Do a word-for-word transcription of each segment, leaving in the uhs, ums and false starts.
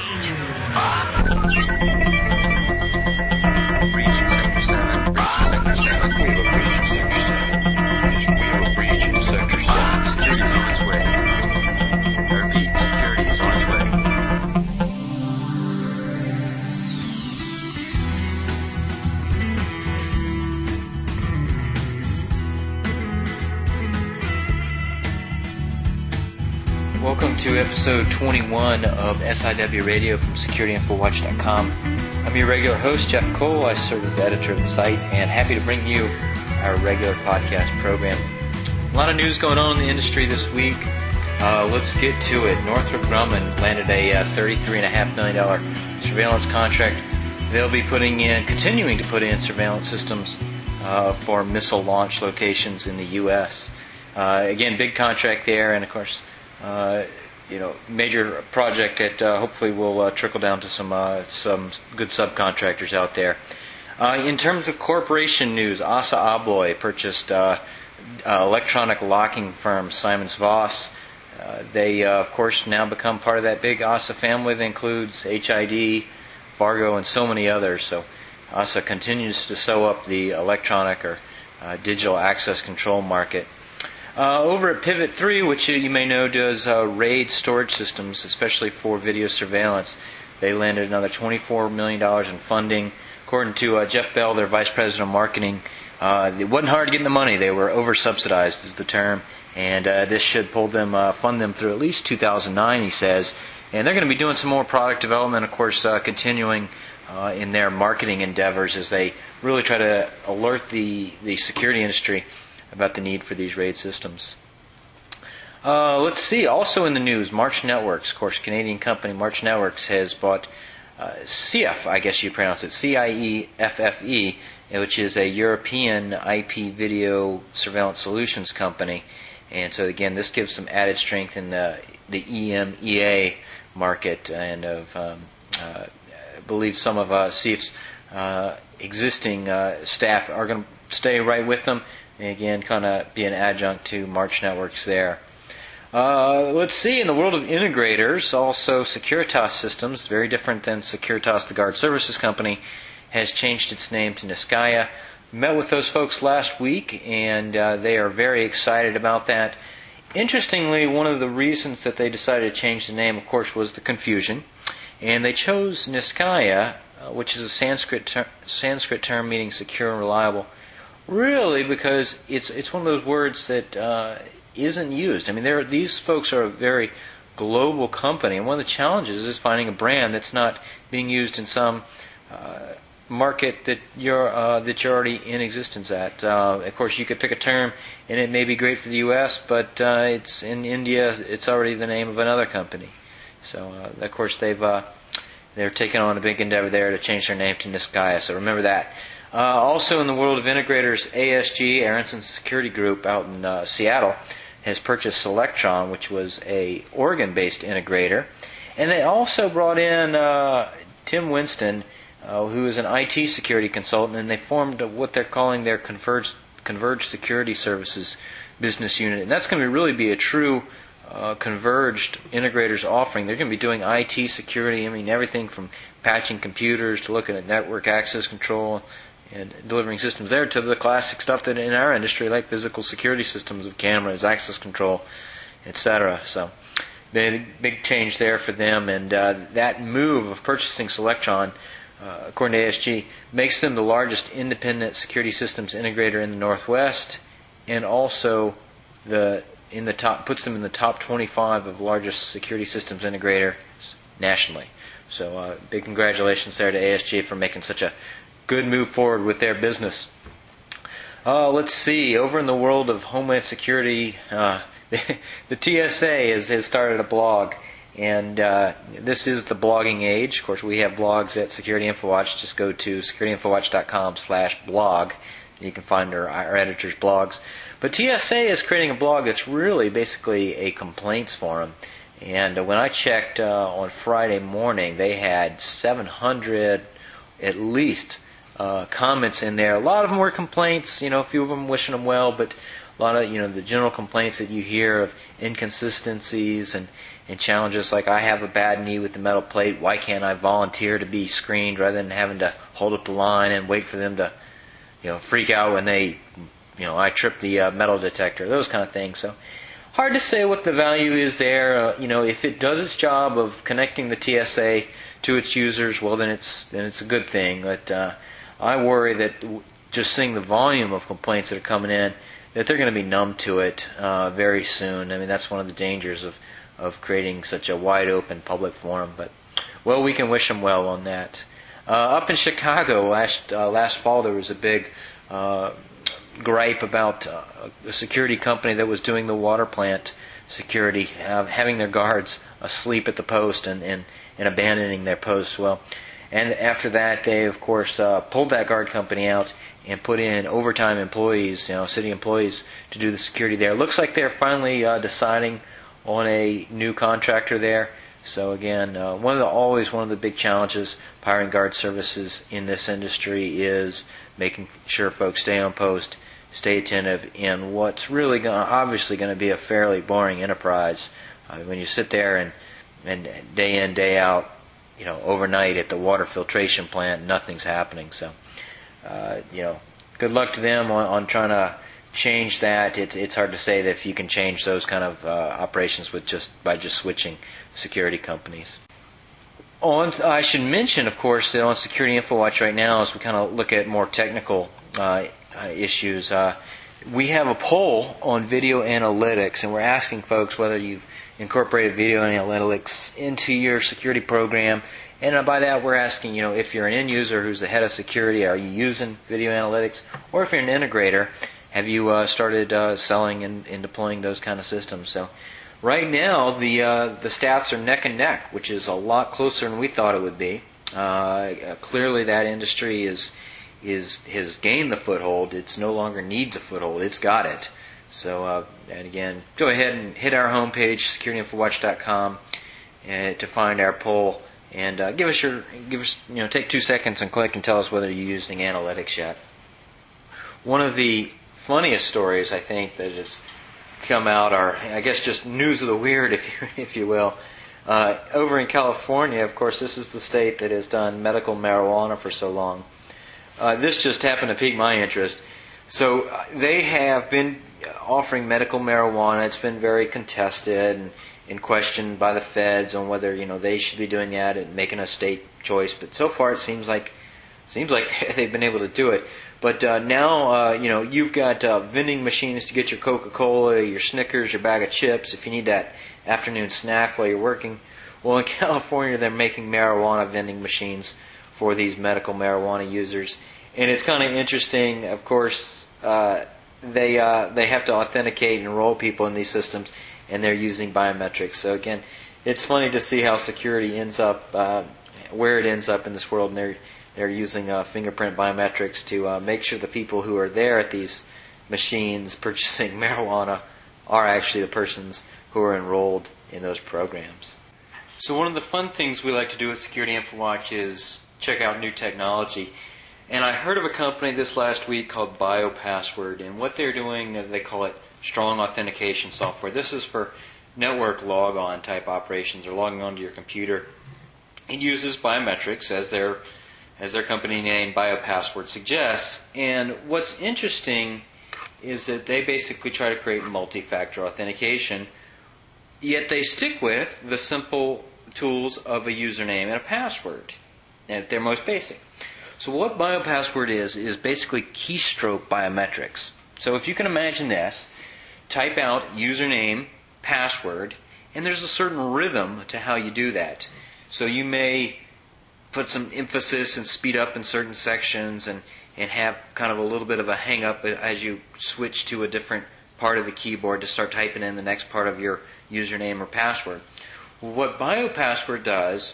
Welcome to episode twenty-one of S I W Radio from Security Info Watch dot com. I'm your regular host, Jeff Cole. I serve as the editor of the site and happy to bring you our regular podcast program. A lot of news going on in the industry this week. Uh, let's get to it. Northrop Grumman landed a uh, thirty-three point five million dollars surveillance contract. They'll be putting in, continuing to put in surveillance systems uh, for missile launch locations in the U S. Uh, again, big contract there, and of course, Uh, you know, major project that uh, hopefully will uh, trickle down to some uh, some good subcontractors out there. Uh, in terms of corporation news, ASSA ABLOY purchased uh, uh, electronic locking firm Simons Voss. Uh, they, uh, of course, now become part of that big ASSA family that includes H I D, Fargo, and so many others. So ASSA continues to sew up the electronic or uh, digital access control market. Uh, over at Pivot three, which you may know does uh, RAID storage systems, especially for video surveillance, they landed another twenty-four million dollars in funding. According to uh, Jeff Bell, their vice president of marketing, uh, it wasn't hard getting the money. They were over-subsidized is the term, and uh, this should pull them, uh, fund them through at least two thousand nine, he says. And they're going to be doing some more product development, of course, uh, continuing uh, in their marketing endeavors as they really try to alert the, the security industry about the need for these RAID systems. Uh, let's see. Also in the news, March Networks, of course, Canadian company March Networks has bought uh, C I F, I guess you pronounce it, C I E F F E, which is a European I P video surveillance solutions company. And so again, this gives some added strength in the the E M E A market, and of um, uh, I believe some of uh, C I F's uh, existing uh, staff are going to stay right with them. And again, kind of be an adjunct to March Networks there. Uh, let's see, in the world of integrators, also Securitas Systems, very different than Securitas, the guard services company, has changed its name to Niskaya. Met with those folks last week, and uh, they are very excited about that. Interestingly, one of the reasons that they decided to change the name, of course, was the confusion. And they chose Niskaya, uh, which is a Sanskrit ter- Sanskrit term meaning secure and reliable, really because it's it's one of those words that uh, isn't used. I mean, there these folks are a very global company, and one of the challenges is finding a brand that's not being used in some uh, market that you're uh, that you're already in existence at. Uh, of course, you could pick a term, and it may be great for the U S, but uh, it's in India. It's already the name of another company. So, uh, of course, they've uh, they're taking on a big endeavor there to change their name to Niskaya. So remember that. Uh, also in the world of integrators, A S G, Aronson Security Group out in uh, Seattle, has purchased Selectron, which was a Oregon-based integrator. And they also brought in uh, Tim Winston, uh, who is an I T security consultant, and they formed what they're calling their Converged, Converged Security Services business unit. And that's going to really be a true uh, converged integrators offering. They're going to be doing I T security, I mean everything from patching computers to looking at network access control, and delivering systems there to the classic stuff that in our industry, like physical security systems of cameras, access control, et cetera. So, big, big change there for them, and uh, that move of purchasing Selectron, uh, according to A S G, makes them the largest independent security systems integrator in the Northwest, and also the in the top puts them in the top twenty-five of largest security systems integrators nationally. So, uh, big congratulations there to A S G for making such a good move forward with their business. Uh, let's see. Over in the world of Homeland Security, uh, the, the T S A has, has started a blog, and uh, this is the blogging age. Of course, we have blogs at Security InfoWatch. Just go to security info watch dot com slash blog. You can find our, our editor's blogs. But T S A is creating a blog that's really basically a complaints forum. And uh, when I checked uh, on Friday morning, they had seven hundred at least Uh, comments in there. A lot of them were complaints, you know, a few of them wishing them well, but a lot of, you know, the general complaints that you hear of inconsistencies and, and challenges like, I have a bad knee with the metal plate, why can't I volunteer to be screened rather than having to hold up the line and wait for them to, you know, freak out when they, you know, I trip the uh, metal detector, those kind of things. So hard to say what the value is there. Uh, you know, if it does its job of connecting the T S A to its users, well, then it's then it's a good thing. But uh, I worry that just seeing the volume of complaints that are coming in, that they're going to be numb to it uh, very soon. I mean, that's one of the dangers of of creating such a wide open public forum. But well, we can wish them well on that. Uh, up in Chicago last uh, last fall, there was a big uh, gripe about uh, a security company that was doing the water plant security, uh, having their guards asleep at the post and, and, and abandoning their posts. Well, and after that, they of course uh, pulled that guard company out and put in overtime employees, you know, city employees, to do the security there. It looks like they're finally uh, deciding on a new contractor there. So again, uh, one of the always one of the big challenges of hiring guard services in this industry is making sure folks stay on post, stay attentive in what's really going obviously going to be a fairly boring enterprise. Uh, when you sit there and and day in day out, you know, overnight at the water filtration plant, nothing's happening. So, uh, you know, good luck to them on, on trying to change that. It, it's hard to say that if you can change those kind of uh, operations with just by just switching security companies. On, I should mention, of course, that on Security InfoWatch right now, as we kind of look at more technical uh, uh, issues, uh, we have a poll on video analytics, and we're asking folks whether you've incorporated video analytics into your security program. And by that, we're asking, you know, if you're an end user who's the head of security, are you using video analytics? Or if you're an integrator, have you uh, started uh, selling and, and deploying those kind of systems? So right now, the uh, the stats are neck and neck, which is a lot closer than we thought it would be. Uh, clearly, that industry is is has gained the foothold. It's no longer needs a foothold. It's got it. So, uh, and again, go ahead and hit our homepage, security infowatch dot com, uh, to find our poll, and uh, give us your give us you know take two seconds and click and tell us whether you're using analytics yet. One of the funniest stories, I think, that has come out are, I guess, just news of the weird, if you, if you will. Uh, over in California, of course, this is the state that has done medical marijuana for so long. Uh, this just happened to pique my interest. So uh, they have been offering medical marijuana. It's been very contested and, and questioned by the feds on whether, you know, they should be doing that and making a state choice. But so far, it seems like seems like they've been able to do it. But uh, now, uh, you know, you've got uh, vending machines to get your Coca-Cola, your Snickers, your bag of chips if you need that afternoon snack while you're working. Well, in California, they're making marijuana vending machines for these medical marijuana users. And it's kind of interesting, of course, uh, they uh, they have to authenticate and enroll people in these systems, and they're using biometrics. So again, it's funny to see how security ends up, uh, where it ends up in this world, and they're They're using uh, fingerprint biometrics to uh, make sure the people who are there at these machines purchasing marijuana are actually the persons who are enrolled in those programs. So one of the fun things we like to do at Security InfoWatch is check out new technology. And I heard of a company this last week called BioPassword, and what they're doing, they call it strong authentication software. This is for network log-on type operations, or logging onto your computer. It uses biometrics as their as their company name BioPassword suggests. And what's interesting is that they basically try to create multi-factor authentication, yet they stick with the simple tools of a username and a password at their most basic. So what BioPassword is, is basically keystroke biometrics. So if you can imagine this, type out username, password, and there's a certain rhythm to how you do that. So you may put some emphasis and speed up in certain sections and, and have kind of a little bit of a hang up as you switch to a different part of the keyboard to start typing in the next part of your username or password. Well, what BioPassword does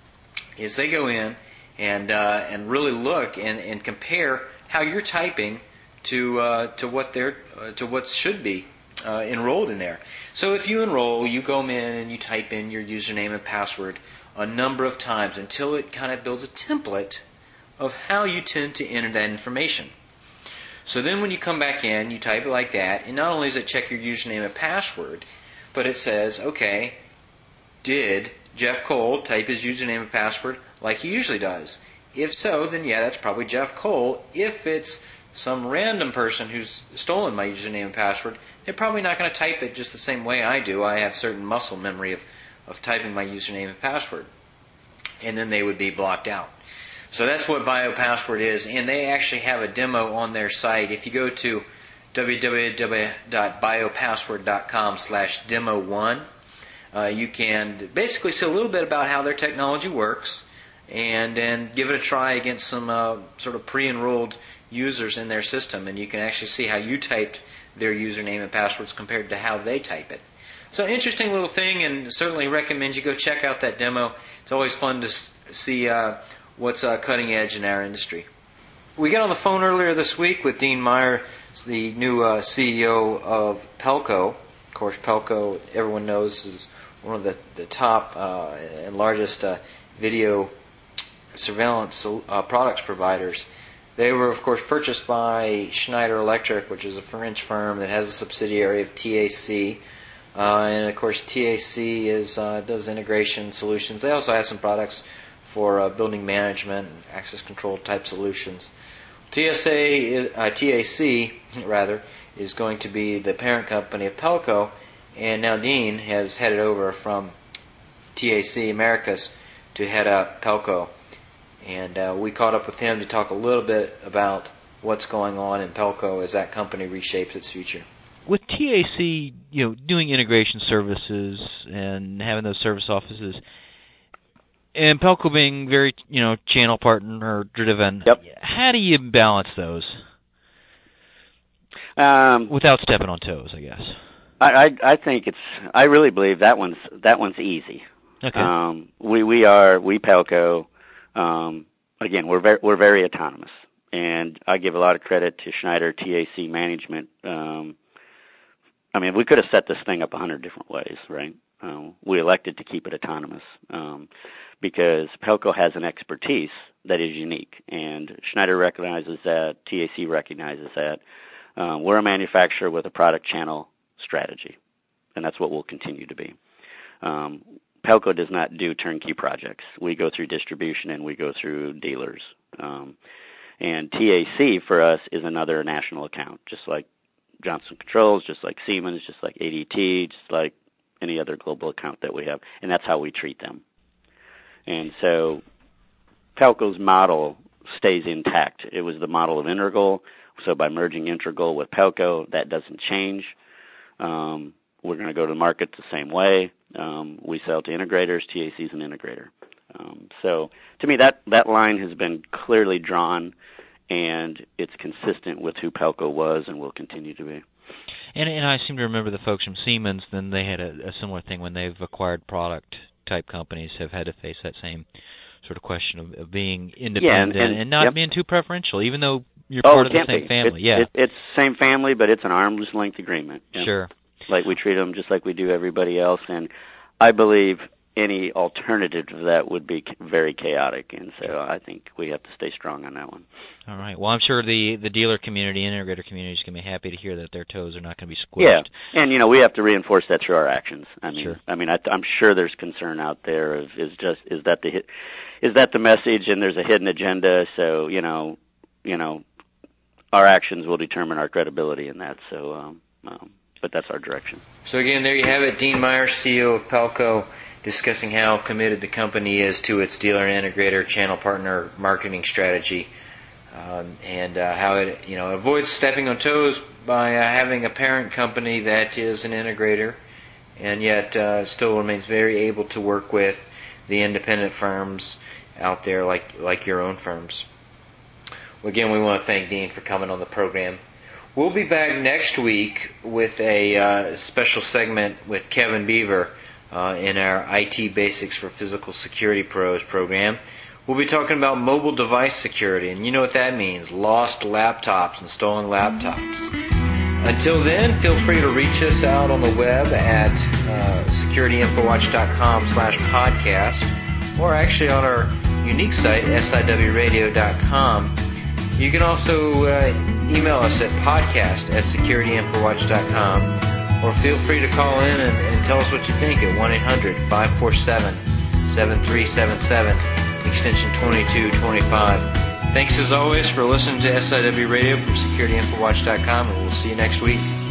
is they go in and uh, and really look and, and compare how you're typing to uh, to what they're uh, to what should be uh, enrolled in there. So if you enroll, you go in and you type in your username and password a number of times until it kind of builds a template of how you tend to enter that information. So then when you come back in, you type it like that, and not only does it check your username and password, but it says, okay, did Jeff Cole type his username and password like he usually does? If so, then yeah, that's probably Jeff Cole. If it's some random person who's stolen my username and password, they're probably not going to type it just the same way I do. I have certain muscle memory of, of typing my username and password. And then they would be blocked out. So that's what BioPassword is, and they actually have a demo on their site. If you go to w w w dot biopassword dot com slash demo one, uh, you can basically see a little bit about how their technology works, and then give it a try against some uh, sort of pre-enrolled users in their system, and you can actually see how you typed their username and passwords compared to how they type it. So interesting little thing, and certainly recommend you go check out that demo. It's always fun to see uh, what's uh, cutting edge in our industry. We got on the phone earlier this week with Dean Meyer, the new uh, C E O of Pelco. Of course, Pelco, everyone knows, is one of the, the top uh, and largest uh, video surveillance uh, products providers. They were, of course, purchased by Schneider Electric, which is a French firm that has a subsidiary of T A C. Uh, and, of course, T A C is uh, does integration solutions. They also have some products for uh, building management and access control type solutions. T S A, is, uh, T A C, rather, is going to be the parent company of Pelco, and now Dean has headed over from T A C Americas to head up Pelco. And uh, we caught up with him to talk a little bit about what's going on in Pelco as that company reshapes its future. With T A C, you know, doing integration services and having those service offices, and Pelco being very, you know, channel partner driven, yep. How do you balance those um, without stepping on toes? I guess. I, I I think it's. I really believe that one's that one's easy. Okay. Um, we we are we Pelco. Um, again, we're very we're very autonomous, and I give a lot of credit to Schneider T A C management. Um, I mean, we could have set this thing up a hundred different ways, right? Um, we elected to keep it autonomous um, because Pelco has an expertise that is unique, and Schneider recognizes that, T A C recognizes that. Um, we're a manufacturer with a product channel strategy, and that's what we'll continue to be. Um, Pelco does not do turnkey projects. We go through distribution and we go through dealers. Um, and T A C for us is another national account, just like Johnson Controls, just like Siemens, just like A D T, just like any other global account that we have, and that's how we treat them. And so Pelco's model stays intact. It was the model of Integral, so by merging Integral with Pelco, that doesn't change. Um, we're going to go to the market the same way. Um, we sell to integrators. T A C is an integrator. Um, so to me, that, that line has been clearly drawn, and it's consistent with who Pelco was and will continue to be. And, and I seem to remember the folks from Siemens, then they had a, a similar thing when they've acquired product-type companies, have had to face that same sort of question of, of being independent yeah, and, and, and not yep. being too preferential, even though you're oh, part of the same be. family. It, yeah, it, it's same family, but it's an arm's length agreement. Yep. Sure. Like we treat them just like we do everybody else, and I believe any alternative to that would be very chaotic, and so I think we have to stay strong on that one. All right. Well, I'm sure the, the dealer community, integrator community is going to be happy to hear that their toes are not going to be squished. Yeah, and you know we have to reinforce that through our actions. I mean, sure. I mean, I, I'm sure there's concern out there of is just is that the is that the message, and there's a hidden agenda. So you know, you know, our actions will determine our credibility in that. So, um, um, but that's our direction. So again, there you have it, Dean Meyer, C E O of Pelco, discussing how committed the company is to its dealer and integrator channel partner marketing strategy, um, and uh, how it you know avoids stepping on toes by uh, having a parent company that is an integrator, and yet uh, still remains very able to work with the independent firms out there, like like your own firms. Well, again, we want to thank Dean for coming on the program. We'll be back next week with a uh, special segment with Kevin Beaver uh, in our I T Basics for Physical Security Pros program. We'll be talking about mobile device security, and you know what that means, lost laptops and stolen laptops. Until then, feel free to reach us out on the web at uh, security info watch dot com slash podcast, or actually on our unique site, S I W radio dot com. You can also uh, email us at podcast at security info watch dot com, or feel free to call in and, and tell us what you think at one eight hundred five four seven seven three seven seven, extension twenty-two twenty-five. Thanks as always for listening to S I W Radio from security info watch dot com, and we'll see you next week.